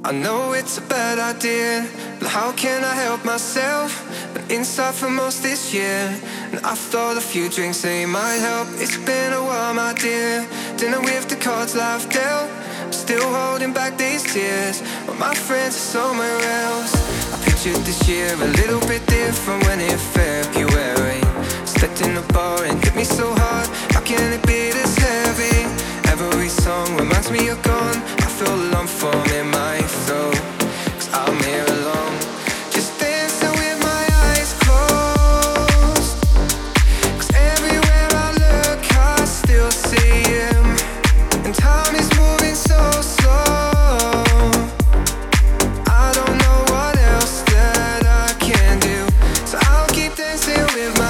I know it's a bad idea, but how can I help myself? Been inside for most this year, and I thought a few drinks, they might help. It's been a while, my dear. Dinner with the cards life dealt. I'm still holding back these tears, but my friends are somewhere else. I pictured this year a little bit different when it February. Stepped in the bar and hit me so hard. How can it be this heavy? Every song reminds me you're gone. I feel a lump form in my throat, 'cause I'm here alone, just dancing with my eyes closed. 'Cause everywhere I look I still see him, and time is moving so slow. I don't know what else that I can do, so I'll keep dancing with my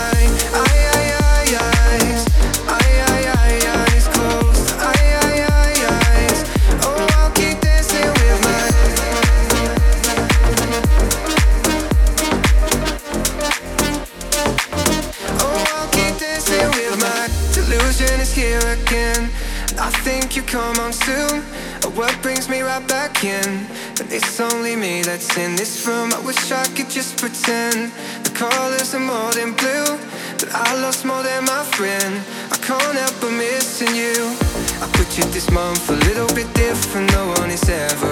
here again. I think you come on soon. A word brings me right back in, and it's only me that's in this room. I wish I could just pretend the colors are more than blue, that I lost more than my friend. I can't help but missing you. I pictured this month a little bit different. No one is ever